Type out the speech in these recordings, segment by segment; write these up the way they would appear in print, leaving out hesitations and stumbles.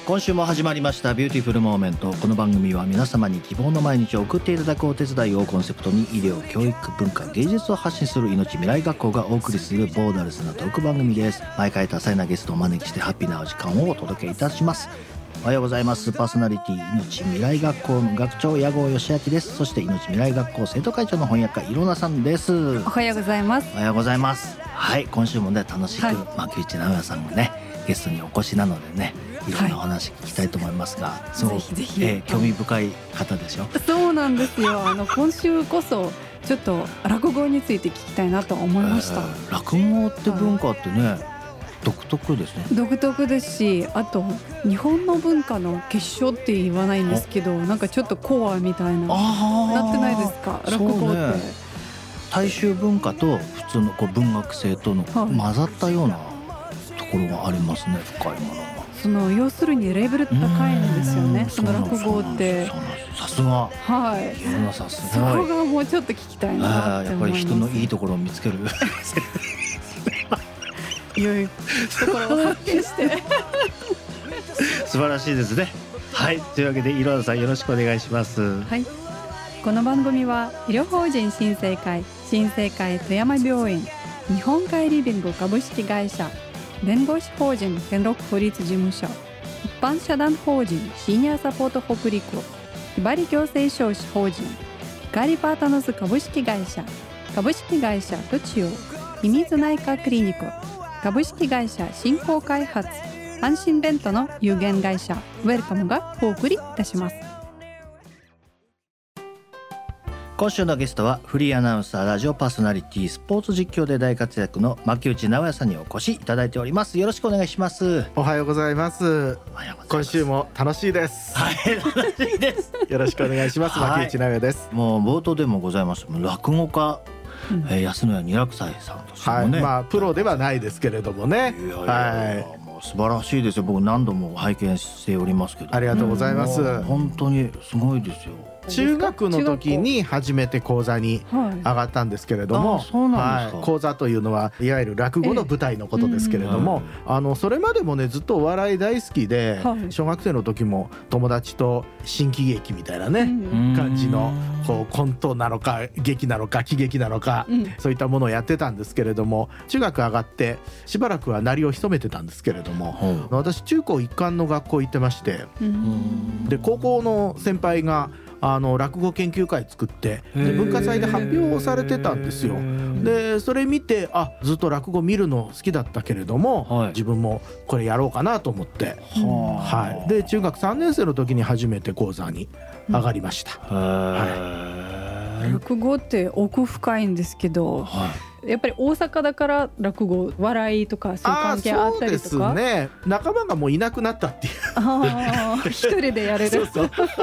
今週も始まりましたビューティフルモーメント。この番組は皆様に希望の毎日を送っていただくお手伝いをコンセプトに、医療、教育、文化、芸術を発信する命未来学校がお送りするボーダレスなトーク番組です。毎回多彩なゲストをお招きしてハッピーなお時間をお届けいたします。おはようございます。パーソナリティ命未来学校の学長矢後義明です。そして命未来学校生徒会長の翻訳家いろなさんです。 おはようございます。 おはようございます。はい、今週もね楽しく、牧内直哉さんがねゲストにお越しなのでね、いろんなお話聞きたいと思いますが、 ぜひぜひ、 興味深い方でしょ。 そうなんですよ。今週こそちょっと落語について聞きたいなと思いました。 落語って文化ってね、独特ですね。 独特ですし、あと日本の文化の結晶って言わないんですけど、なんかちょっとコアみたいななってないですか、落語って。 大衆文化と普通の文学性との混ざったようなところがありますね、深いものが。 要するにレベル高いんですよね、その落語って。 さすが、 はい、 いろんなさすそが。 こがもうちょっと聞きたいなって思います。 やっぱり人のいいところを見つける良いところを発見して素晴らしいですね。はい、というわけでいろなさんよろしくお願いします。 はい、この番組は医療法人新生会富山病院、日本海リビング株式会社、弁護士法人天禄法律事務所、一般社団法人シニアサポート北陸、ひばり行政書士法人光パートナーズ株式会社トチオ、秘密内科クリニック株式会社振興開発、安心弁当の有限会社ウェルカムがお送りいたします。 今週のゲストはフリーアナウンサー、ラジオパーソナリティ、スポーツ実況で大活躍の牧内直哉さんにお越しいただいております。よろしくお願いします。 おはようございます。今週も楽しいです。 はい、楽しいですよろしくお願いします。牧内直哉です。 もう冒頭でもございました落語家、安野屋二楽斎さんとしてもね、 プロではないですけれどもね。 もう素晴らしいですよ。僕何度も拝見しておりますけど。 ありがとうございます。 本当にすごいですよ。 中学の時に初めて講座に上がったんですけれども、講座というのはいわゆる落語の舞台のことですけれども、それまでもねずっとお笑い大好きで、小学生の時も友達と新喜劇みたいなね、感じのコントなのか劇なのか喜劇なのか、そういったものをやってたんですけれども、中学上がってしばらくは鳴りを潜めてたんですけれども、私中高一貫の学校行ってまして、で高校の先輩が落語研究会作ってで文化祭で発表されてたんですよ。でそれ見てずっと落語見るの好きだったけれども、自分もこれやろうかなと思って、で中学3年生の時に初めて講座に上がりました。 落語って奥深いんですけど、やっぱり大阪だから落語笑いとかそういう関係あったりとか。 そうですね、仲間がもういなくなったっていう一人でやれる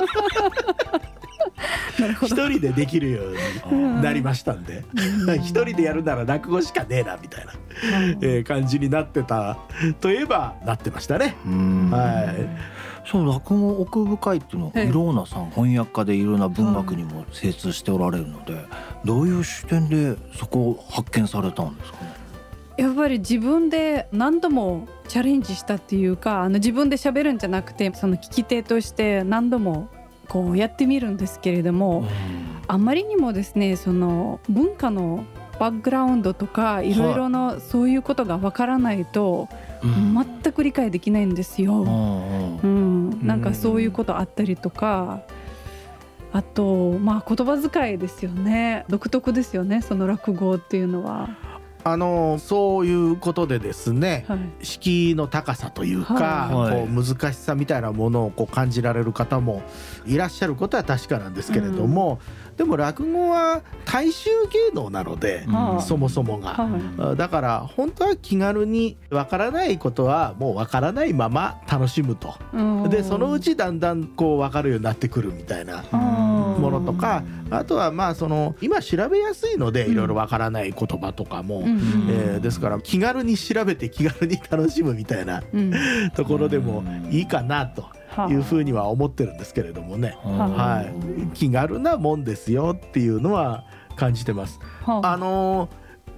なるほど、 一人でできるようになりましたんで、一人でやるなら落語しかねえなみたいな、感じになってたといえばなってましたね。 そう、落語奥深いっていうのは、いろんなさん翻訳家でいろんな文学にも精通しておられるので、どういう視点でそこを発見されたんですかね。 やっぱり自分で何度もチャレンジしたっていうか、自分で喋るんじゃなくてその聞き手として何度もこうやってみるんですけれども、あまりにもですねその文化のバックグラウンドとかいろいろなそういうことがわからないと全く理解できないんですよ。なんかそういうことあったりとか、あと言葉遣いですよね。独特ですよね、その落語っていうのは。 そういうことでですね、敷居の高さというか、難しさみたいなものを感じられる方もいらっしゃることは確かなんですけれども、でも落語は大衆芸能なので、そもそもが、だから本当は気軽にわからないことはもうわからないまま楽しむと、でそのうちだんだんわかるようになってくるみたいなものとか、あとは今調べやすいのでいろいろわからない言葉とかも、ですから気軽に調べて気軽に楽しむみたいなところでもいいかなというふうには思ってるんですけれどもね、気軽なもんですよっていうのは感じてます。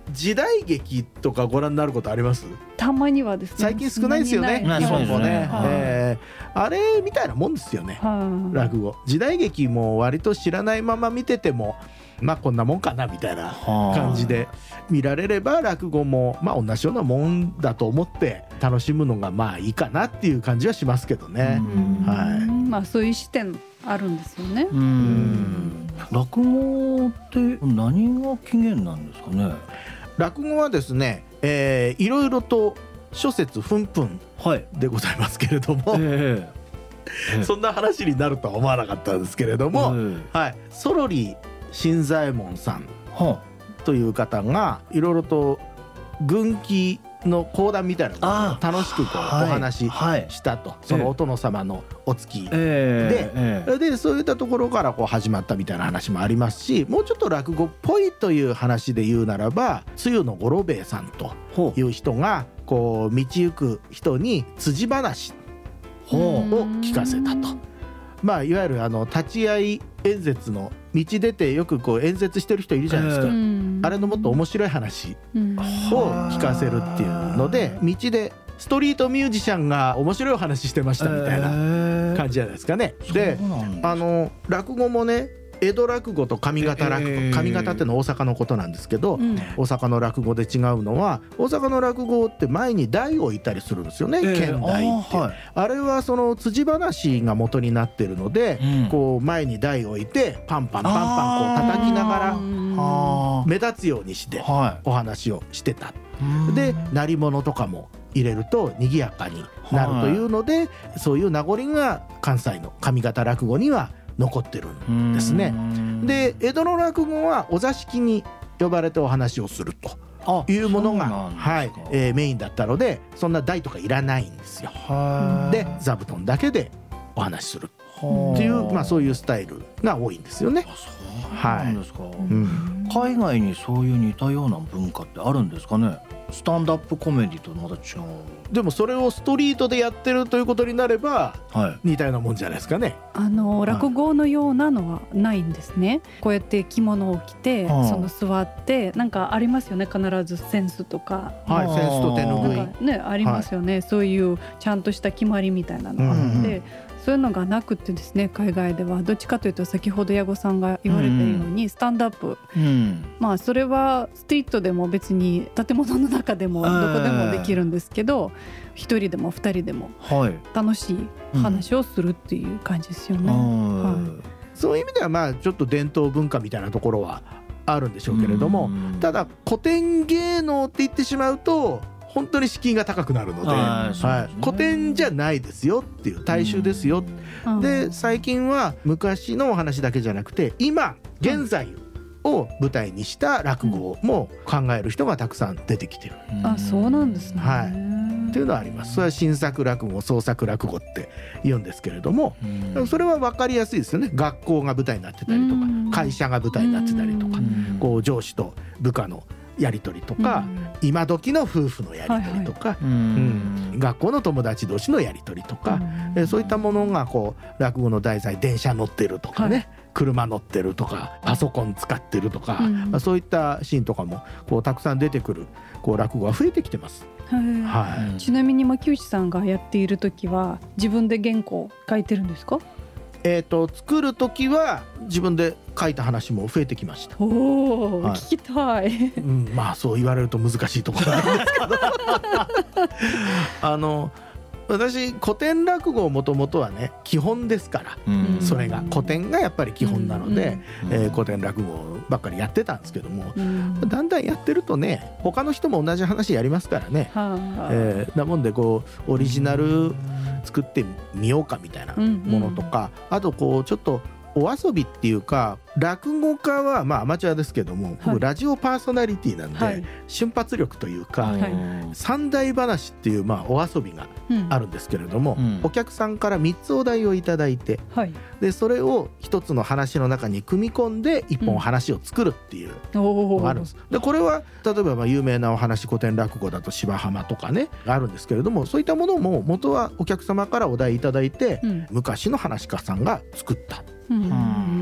時代劇とかご覧になることあります？ たまにはですね。 最近少ないですよね、日本もね、あれみたいなもんですよね、落語。時代劇も割と知らないまま見ててもまあこんなもんかなみたいな感じで見られれば、落語もまあ同じようなもんだと思って楽しむのがまあいいかなっていう感じはしますけどね。 まあそういう視点あるんですよね。 落語って何が起源なんですかね？ 落語はですね、いろいろと諸説紛々でございますけれども、そんな話になるとは思わなかったんですけれども、ソロリ新左衛門さんという方がいろいろと軍記の講談みたいなのを楽しくこうお話ししたと、そのお殿様のお付きで、そういったところからこう始まったみたいな話もありますし、もうちょっと落語っぽいという話で言うならば、露の五郎兵衛さんという人がこう道行く人に辻話を聞かせたと。まあいわゆる立ち会い演説の道出てよくこう演説してる人いるじゃないですか、あれのもっと面白い話を聞かせるっていうので、道でストリートミュージシャンが面白いお話してましたみたいな感じじゃないですかね。で落語もね、江戸落語と上方落語、上方ってのは大阪のことなんですけど、大阪の落語で違うのは、大阪の落語って前に台を置いたりするんですよね、剣台って。あれはその辻話が元になってるので、こう前に台を置いてパンパンパンパンこう叩きながら目立つようにしてお話をしてた。で鳴り物とかも入れると賑やかになるというので、そういう名残が関西の上方落語には残ってるんですね。で江戸の落語はお座敷に呼ばれてお話をするというものがメインだったので、そんな台とかいらないんですよ。で座布団だけでお話しするっていう、まあ、そういうスタイルが多いんですよね。 そうなんですか。海外にそういう似たような文化ってあるんですかね？スタンダップコメディとまた違う。 でもそれをストリートでやってるということになれば、似たようなもんじゃないですかね。 落語のようなのはないんですね。こうやって着物を着て、その座ってなんかありますよね、必ずセンスとか、 センスと手ぬぐいね、ありますよね、そういうちゃんとした決まりみたいなのがあって、そういうのがなくてですね、海外ではどっちかというと先ほど矢後さんが言われたようにスタンドアップ、まあそれはストリートでも別に建物の中でもどこでもできるんですけど、一人でも二人でも楽しい話をするっていう感じですよね。 そういう意味ではまあちょっと伝統文化みたいなところはあるんでしょうけれども、ただ古典芸能って言ってしまうと本当に敷居が高くなるので、古典じゃないですよっていう、大衆ですよ。で最近は昔のお話だけじゃなくて今現在を舞台にした落語も考える人がたくさん出てきてる。 そうなんですね。 っていうのはあります。それは新作落語、創作落語って言うんですけれども、それは分かりやすいですよね。学校が舞台になってたりとか、会社が舞台になってたりとか、こう上司と部下のやり取りとか、今時の夫婦のやり取りとか、学校の友達同士のやり取りとか、そういったものがこう落語の題材、電車乗ってるとかね、車乗ってるとかパソコン使ってるとか、そういったシーンとかもこうたくさん出てくるこう落語が増えてきてます。 ちなみに牧内さんがやっている時は自分で原稿書いてるんですか？ 作る時は自分で書いた話も増えてきました。 聞きたい。 まあそう言われると難しいところなんですけど私古典落語もともとはね基本ですから、それが古典がやっぱり基本なので、古典落語ばっかりやってたんですけども、だんだんやってるとね他の人も同じ話やりますからね、なもんでこうオリジナル作ってみようかみたいなものとか、あとこうちょっとお遊びっていうか、落語家はまあアマチュアですけども、僕ラジオパーソナリティなんで、瞬発力というか、三題話っていうまあお遊びがあるんですけれども、お客さんから3つお題をいただいて、でそれを1つの話の中に組み込んで1本話を作るっていうのがあるんです。でこれは例えばまあ有名なお話古典落語だと芝浜とかねあるんですけれども、そういったものも元はお客様からお題いただいて、昔の話家さんが作った。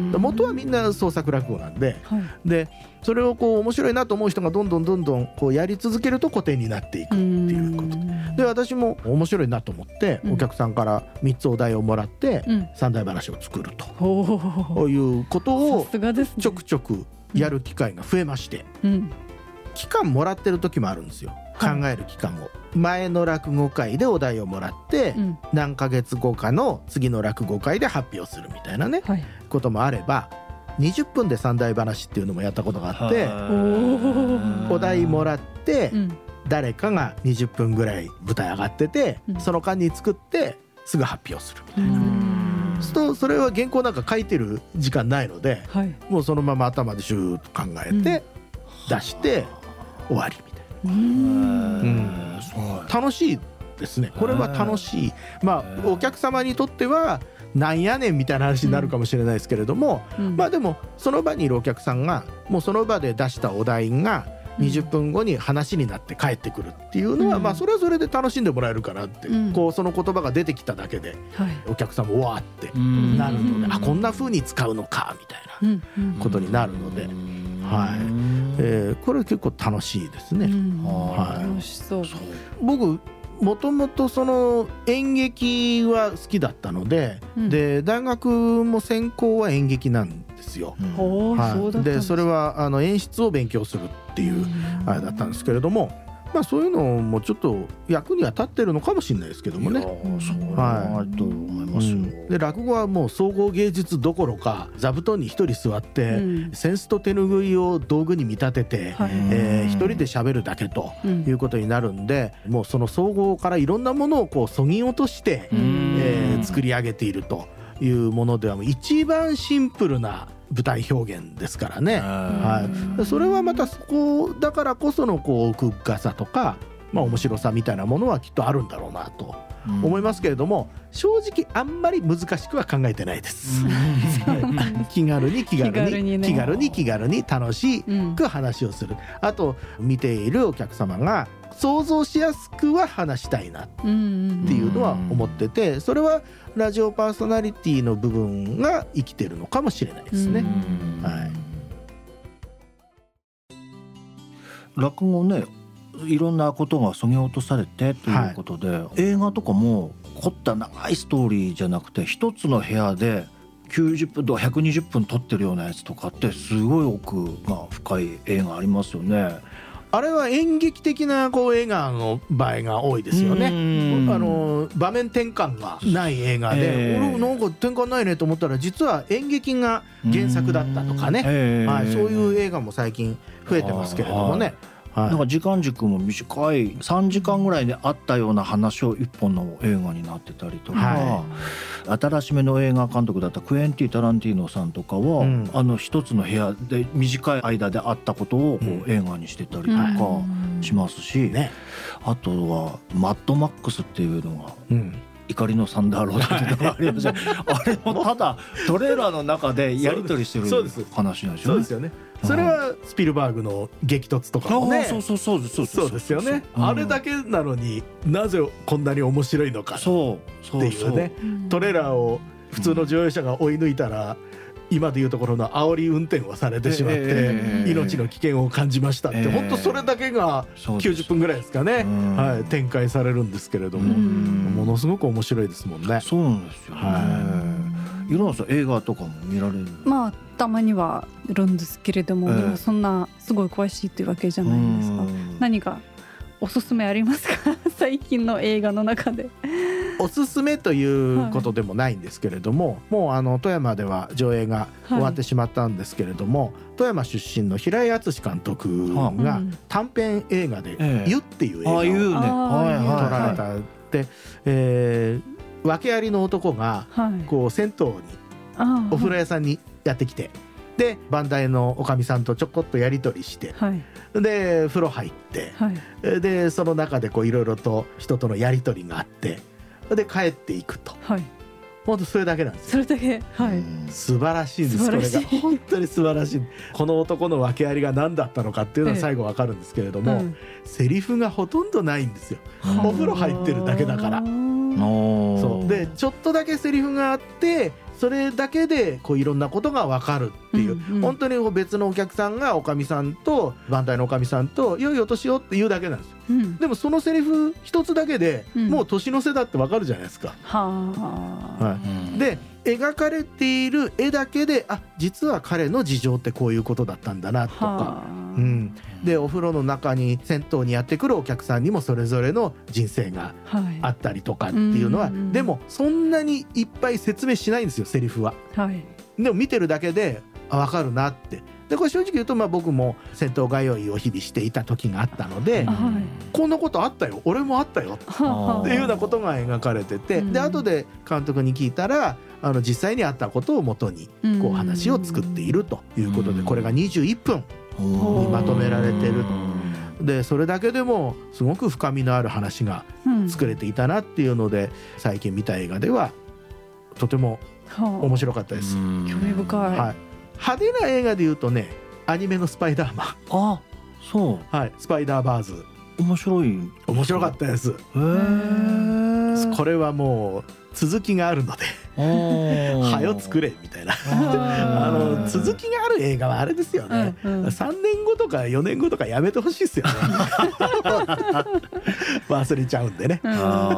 元はみんな創作落語なんで、でそれをこう面白いなと思う人がどんどんこうやり続けると古典になっていくっていうことで、私も面白いなと思ってお客さんから3つお題をもらって三題話を作るということをちょくちょくやる機会が増えまして、期間もらってる時もあるんですよ。考える期間を前の落語会でお題をもらって、何ヶ月後かの次の落語会で発表するみたいなね、こともあれば、20分で三題話っていうのもやったことがあって、お題もらって、誰かが20分ぐらい舞台上がってて、その間に作ってすぐ発表するみたいな。それは原稿なんか書いてる時間ないので、もうそのまま頭でシューッと考えて出して終わりみたいな。楽しいですね。これは楽しい。お客様にとってはなんやねんみたいな話になるかもしれないですけれども、でもその場にいるお客さんがもうその場で出したお題が20分後に話になって帰ってくるっていうのは、それはそれで楽しんでもらえるかなって、こうその言葉が出てきただけでお客さんもわーってなるので、こんな風に使うのかみたいなことになるので、これ結構楽しいですね。 楽しそう。 僕もともとその演劇は好きだったので、で大学も専攻は演劇なんですよ。でそれは演出を勉強するっていうあれだったんですけれども、そういうのもちょっと役には立ってるのかもしれないですけどもね。 と思いますよ。 で落語はもう総合芸術どころか座布団に一人座って、扇子と手拭いを道具に見立てて、一人で喋るだけということになるんで、もうその総合からいろんなものをこうそぎ落として、作り上げているというものでは一番シンプルな舞台表現ですからね。それはまたそこだからこそのこう奥深さとか、面白さみたいなものはきっとあるんだろうなと思いますけれども、正直あんまり難しくは考えてないです。気軽に楽しく話をする。あと見ているお客様が想像しやすくは話したいなっていうのは思ってて、それはラジオパーソナリティの部分が生きてるのかもしれないですね。 落語ね、いろんなことがそぎ落とされてということで、映画とかも凝った長いストーリーじゃなくて、一つの部屋で90分とか120分撮ってるようなやつとかってすごい奥が深い映画ありますよね。 あれは演劇的なこう映画の場合が多いですよね。場面転換がない映画で、俺なんか転換ないねと思ったら実は演劇が原作だったとかね、そういう映画も最近増えてますけれどもね。 なんか時間軸も短い3時間ぐらいであったような話を一本の映画になってたりとか、新しめの映画監督だったクエンティ・タランティーノさんとかは、一つの部屋で短い間であったことを映画にしてたりとかしますし、あとはマッドマックスっていうのが、怒りのサンダーロードっていうのがありますよ。あれもただトレーラーの中でやり取りしてる話なんでしょ。 そうですよね。それはスピルバーグの激突とかもね。そうですよね。あれだけなのになぜこんなに面白いのかっていうね。トレーラーを普通の乗用車が追い抜いたら、今でいうところの煽り運転をされてしまって命の危険を感じましたって、本当それだけが90分ぐらいですかね、展開されるんですけれども、ものすごく面白いですもんね。 そうなんですよね。いろんな映画とかも見られる？ たまにはいるんですけれども、そんなすごい詳しいというわけじゃないですか。何かおすすめありますか？最近の映画の中で。 おすすめということでもないんですけれども、もう富山では上映が終わってしまったんですけれども、富山出身の平井敦監督が短編映画で「湯」っていう映画を撮られたで、訳ありの男がこう銭湯にお風呂屋さんにやってきて、で番台のおかみさんとちょこっとやり取りして、で風呂入って、でその中でこういろいろと人とのやり取りがあって、で帰っていくと、本当それだけなんですよ。 それだけ、 素晴らしいんです。これが本当に素晴らしい。この男の訳ありが何だったのかっていうのは最後わかるんですけれども、セリフがほとんどないんですよ。お風呂入ってるだけだから。そうでちょっとだけセリフがあって、 それだけでこういろんなことが分かるっていう、本当に別のお客さんがおかみさんと番台のおかみさんと良いお年をって言うだけなんですよ、でもそのセリフ一つだけで、もう年の瀬だって分かるじゃないですか。で描かれている絵だけで実は彼の事情ってこういうことだったんだなとか、でお風呂の中に銭湯にやってくるお客さんにもそれぞれの人生があったりとかっていうのは、でもそんなにいっぱい説明しないんですよ、セリフは。でも見てるだけで分かるなって。でこれ正直言うと僕も銭湯通いを日々していた時があったので、こんなことあったよ、俺もあったよっていうようなことが描かれてて、で後で監督に聞いたら実際にあったことをもとにこう話を作っているということで、これが21分にまとめられてる。でそれだけでもすごく深みのある話が作れていたなっていうので、最近見た映画ではとても面白かったです。興味深い。 派手な映画でいうとね、アニメのスパイダーマン。 そう。 スパイダーバーズ。面白かったです。これはもう続きがあるのではよ作れみたいな続きがある映画はあれですよね、3年後とか4年後とかやめてほしいですよね忘れちゃうんでね。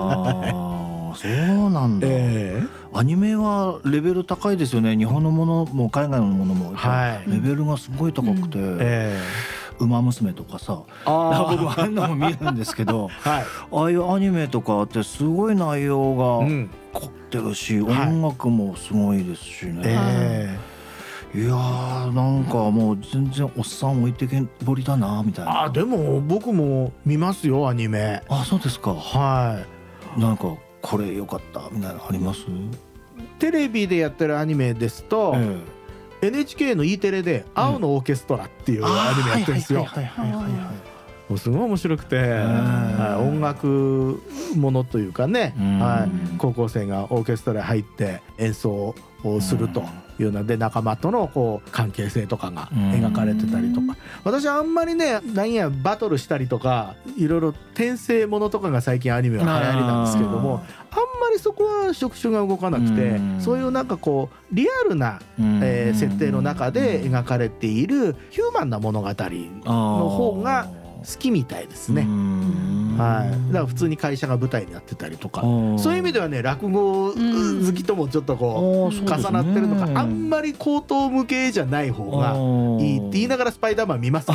そうなんだ、アニメはレベル高いですよね。日本のものも海外のものも、レベルがすごい高くて、ウマ娘とかさ、僕ああいうのも見るんですけど、ああいうアニメとかってすごい内容が凝ってるし、音楽もすごいですしね、いやーなんかもう全然おっさん置いてけぼりだなみたいな。 でも僕も見ますよアニメ。 そうですか。なんかこれ良かったみたいなのあります？ テレビでやってるアニメですと、NHK の E テレで青のオーケストラっていうアニメやってるんですよ。すごい面白くて、音楽ものというかね、高校生がオーケストラに入って演奏をするというので、仲間とのこう関係性とかが描かれてたりとか、私はあんまりね、何やバトルしたりとかいろいろ転生ものとかが最近アニメは流行りなんですけれども、あんまりそこは触手が動かなくて、そういうなんかこうリアルな設定の中で描かれているヒューマンな物語の方が好きみたいですね。だから普通に会社が舞台になってたりとか、そういう意味ではね、落語好きともちょっとこう重なってるのか、あんまり口頭向けじゃない方がいいって言いながらスパイダーマン見ますけ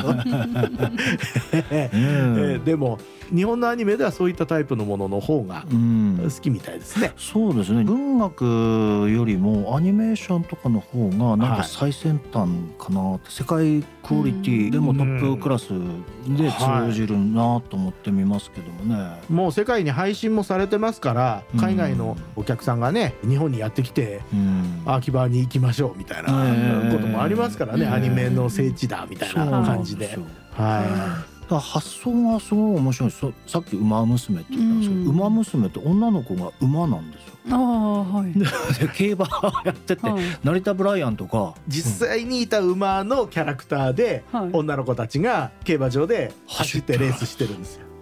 どでも日本のアニメではそういったタイプのものの方が好きみたいですね。 そうですね。文学よりもアニメーションとかの方がなんか最先端かなって、世界クオリティでもトップクラスで通じるなと思ってみますけどもね。 もう世界に配信もされてますから、海外のお客さんがね日本にやってきて、秋葉に行きましょうみたいなこともありますからね、アニメの聖地だみたいな感じで。 発想がすごい面白い。さっき馬娘って言ったんですけど、馬娘って女の子が馬なんですよ。で競馬やってて、成田ブライアンとか実際にいた馬のキャラクターで、女の子たちが競馬場で走ってレースしてるんですよ。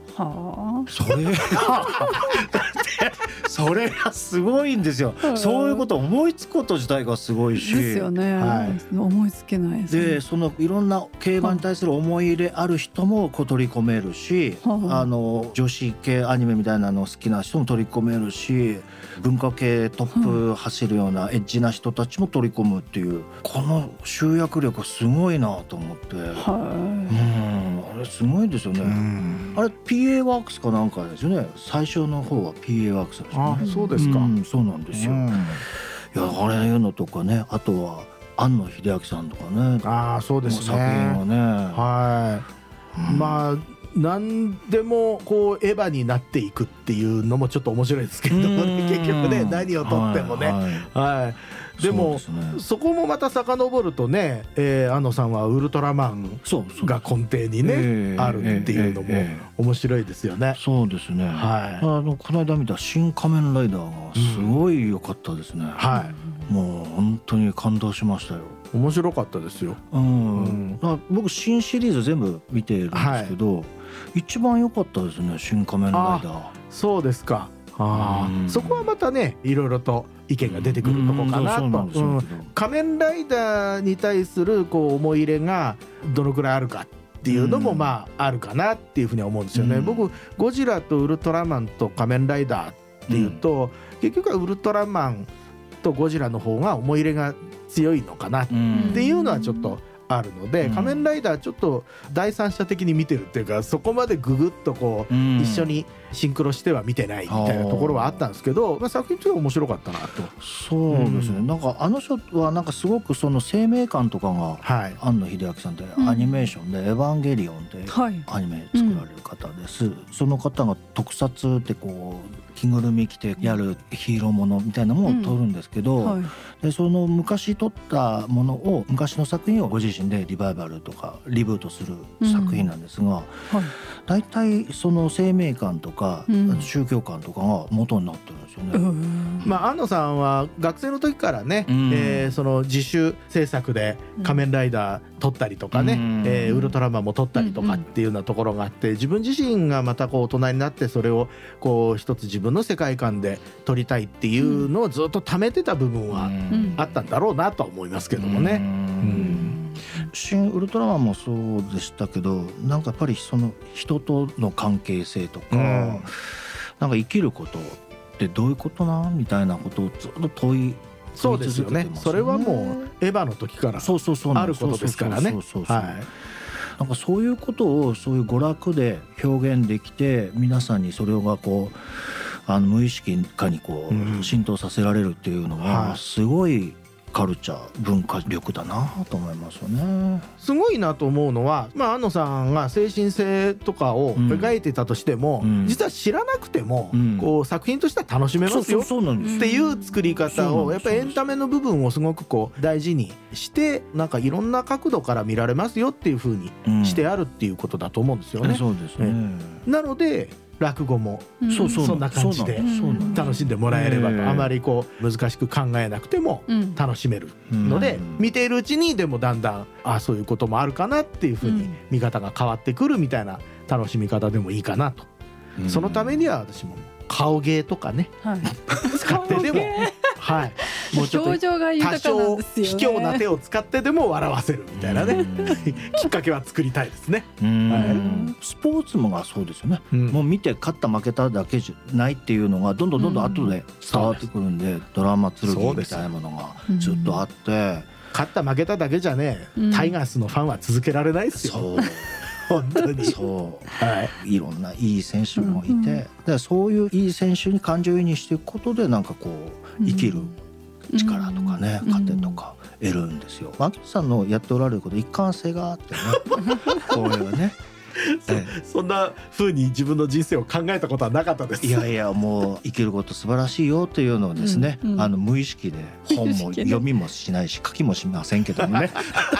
それがすごいんですよ。そういうことを思いつくこと自体がすごいしですよね、思いつけないですね。 でそのいろんな競馬に対する思い入れある人も取り込めるし、女子系アニメみたいなの好きな人も取り込めるし、文化系トップ走るようなエッジな人たちも取り込むっていう、この集約力すごいなと思って、あれすごいですよね。あれ PA ワークスかなんかですよね。最初の方は PA ワークスですよね。 そうですか。 そうなんですよ。いやあれいうのとかね、あとは庵野秀明さんとかね。 そうですね。 作品はね。まあ何でもこうエヴァになっていくっていうのもちょっと面白いですけどね、結局ね、何をとってもね。でも そこもまた遡るとね、庵野さんはウルトラマンが根底にねあるっていうのも面白いですよね。 そうですね。この間見た新仮面ライダーがすごい良かったですね。もう本当に感動しましたよ。 面白かったですよ。 僕新シリーズ全部見てるんですけど、一番良かったですね、新仮面ライダー。 そうですか。 そこはまたねいろいろと意見が出てくるとこかなと。仮面ライダーに対するこう思い入れがどのくらいあるかっていうのもまああるかなっていうふうには思うんですよね。僕ゴジラとウルトラマンと仮面ライダーっていうと、結局はウルトラマンとゴジラの方が思い入れが強いのかなっていうのはちょっとあるので、仮面ライダーちょっと第三者的に見てるっていうか、そこまでググッとこう一緒にシンクロしては見てないみたいなところはあったんですけど、作品としては面白かったなと。 そうですね、なんかあの人はなんかすごくその生命感とかが、庵野秀明さんってアニメーションでエヴァンゲリオンってアニメ作られる方です、その方が特撮ってこう着ぐるみ着てやるヒーローものみたいなものを撮るんですけど、でその昔撮ったものを、昔の作品をご自身でリバイバルとかリブートする作品なんですが、だいたいその生命感とか、宗教観とかが元になってるんですよね。 庵野さんは学生の時からね、その自主制作で仮面ライダー撮ったりとかね、ウルトラマンも撮ったりとかっていうようなところがあって、自分自身がまたこう大人になってそれをこう一つ自分の世界観で撮りたいっていうのをずっと溜めてた部分はあったんだろうなとは思いますけどもね。 新ウルトラマンもそうでしたけど、なんかやっぱりその人との関係性とか、なんか生きることってどういうことなみたいなことをずっと問いそうですよね。それはもうエヴァの時からあることですからね。 なんかそういうことをそういう娯楽で表現できて、皆さんにそれがこう無意識化にこう浸透させられるっていうのはすごいカルチャー文化力だなと思いますよね。 すごいなと思うのは、庵野さんが精神性とかを描いてたとしても、実は知らなくても、こう作品としては楽しめますよっていう作り方を、やっぱりエンタメの部分をすごくこう大事にして、なんかいろんな角度から見られますよっていう風にしてあるっていうことだと思うんですよね。 そうですね。 なので落語もそんな感じで楽しんでもらえればと、あまりこう難しく考えなくても楽しめるので、見ているうちにでもだんだんそういうこともあるかなっていうふうに見方が変わってくるみたいな楽しみ方でもいいかなと。そのためには私も顔芸とかね、使ってでももうちょっと多少卑怯な手を使ってでも笑わせるみたいなねきっかけは作りたいですね。 スポーツもがそうですよね。もう見て勝った負けただけじゃないっていうのがどんどん後で伝わってくるんで、ドラマ剣みたいなものがずっとあって、 勝った負けただけじゃね、タイガースのファンは続けられないですよ。本当にいろんないい選手もいて、でそういういい選手に感情移入していくことで、なんかこう生きる力とかね、糧とか得るんですよ。牧野さんのやっておられること一貫性があってねこれはねそんな風に自分の人生を考えたことはなかったです。 いやいや、もう生きること素晴らしいよっていうのをですね、無意識で本も読みもしないし書きもしませんけどもね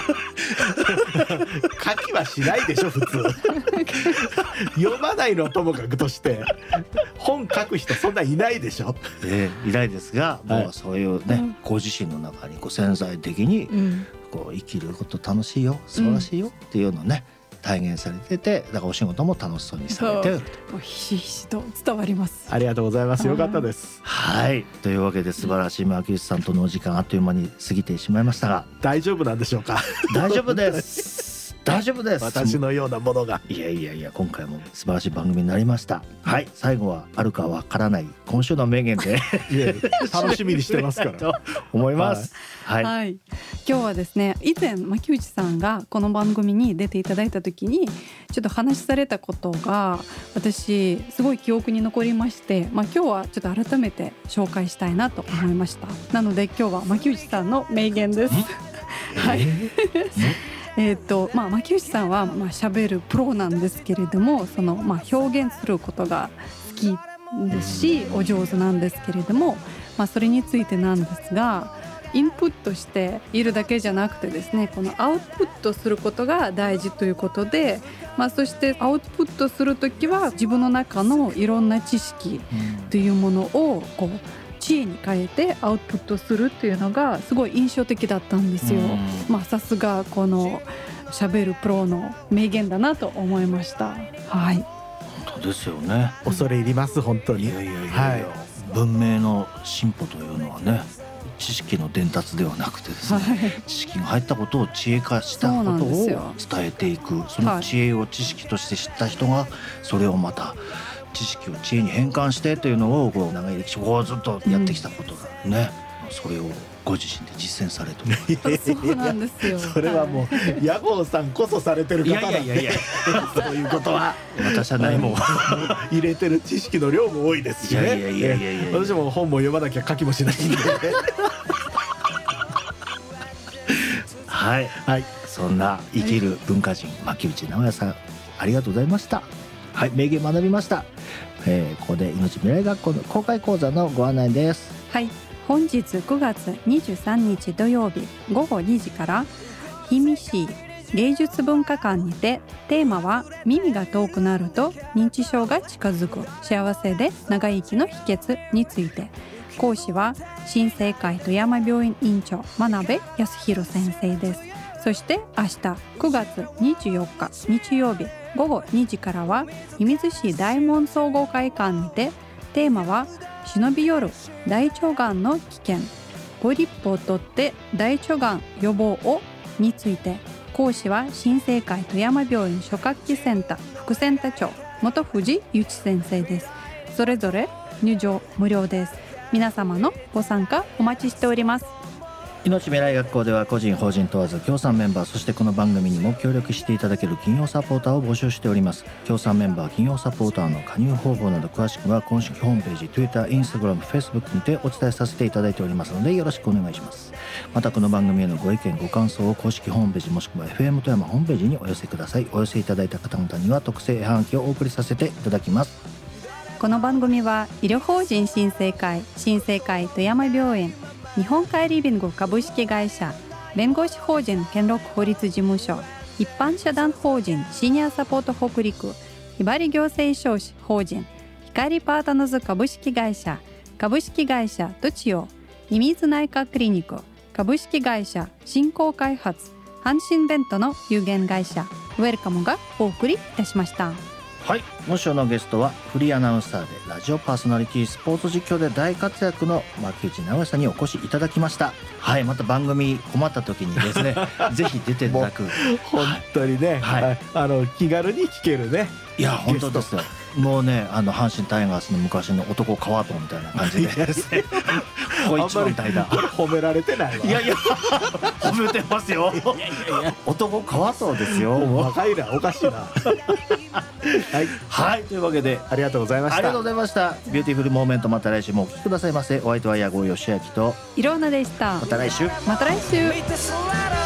書きはしないでしょ普通読まないのはともかくとして本書く人そんないないでしょ。 いないですが、もうそういうね、ご自身の中にこう潜在的にこう生きること楽しいよ、素晴らしいよっていうのをね体現されてて、だからお仕事も楽しそうにされてるとひしひしと伝わります。 ありがとうございます。よかったです。 はい、というわけで素晴らしい牧内さんとのお時間あっという間に過ぎてしまいましたが、 大丈夫なんでしょうか。 大丈夫です大丈夫です。 私のようなものが。 いやいやいや、今回も素晴らしい番組になりました。はい、最後はあるかわからない今週の名言で楽しみにしてますからと思います。 はい、今日はですね、以前牧内さんがこの番組に出ていただいた時にちょっと話されたことが私すごい記憶に残りまして、今日はちょっと改めて紹介したいなと思いました。なので今日は牧内さんの名言です。はい。牧内さんは喋るプロなんですけれども、その表現することが好きですしお上手なんですけれども、それについてなんですが、インプットしているだけじゃなくてですね、このアウトプットすることが大事ということで、そしてアウトプットするときは自分の中のいろんな知識というものをこう知恵に変えてアウトプットするっていうのがすごい印象的だったんですよ。さすがこの喋るプロの名言だなと思いました。はい。 本当そうですよね。 恐れ入ります本当に。 いやいやいやいや、はい、文明の進歩というのはね、知識の伝達ではなくてですね、はい、知識が入ったことを知恵化したことを伝えていく、その知恵を知識として知った人がそれをまた知識を知恵に変換してというのをこう長い歴史をずっとやってきたことだね、それをご自身で実践されてる。 そうなんですよ。 それはもう屋号さんこそされてる方なんで、いやいやいやそういうことは私は何も入れてる知識の量も多いですしね。 いやいやいやいや、 私も本も読まなきゃ書きもしないんではい、はい、そんな生きる文化人、牧内直哉さん、ありがとうございました。はい、名言学びました。ここで命未来学校の公開講座のご案内です。 はい、本日9月23日土曜日午後2時から氷見市芸術文化館にて、テーマは耳が遠くなると認知症が近づく、幸せで長生きの秘訣について、講師は新生会富山病院院長真鍋康弘先生です。そして明日9月24日日曜日午後2時からは射水市大門総合会館にて、テーマは忍び寄る大腸がんの危険、ご立法をとって大腸がん予防をについて、講師は新生会富山病院初学期センター副センター長本藤由紀先生です。それぞれ入場無料です。皆様のご参加お待ちしております。 命未来学校では個人法人問わず協賛メンバー、そしてこの番組にも協力していただける企業サポーターを募集しております。協賛メンバー、企業サポーターの加入方法など詳しくは公式ホームページ Twitter、Instagram、Facebook にてお伝えさせていただいておりますのでよろしくお願いします。またこの番組へのご意見ご感想を公式ホームページもしくは FM 富山ホームページにお寄せください。お寄せいただいた方々には特製絵はがきをお送りさせていただきます。 この番組は医療法人新生会富山病院、日本カイリビング株式会社、弁護士法人兼六法律事務所、一般社団法人シニアサポート北陸、ひばり行政書士法人光パートナーズ株式会社、株式会社とちお、射水内科クリニック、株式会社振興開発、阪神ベントの有限会社ウェルカムがお送りいたしました。 はい、今週のゲストはフリーアナウンサーでラジオパーソナリティ、スポーツ実況で大活躍の牧内直哉さんにお越しいただきました。はい、また番組困った時にですねぜひ出ていただく、 本当にね、はい、気軽に聞けるね。 いや本当ですよ。もうね、阪神タイガースの昔の男川藤みたいな感じでですねこいつみたいな。 褒められてないわ。 いやいや褒めてますよ。いや男川藤ですよ。 若いな、おかしいなはい、はい、というわけでありがとうございました。 ありがとうございました。ビューティフルモーメント、また来週もお聞きくださいませ。お相手は矢後義明といろうなでした。 また来週。 また来週。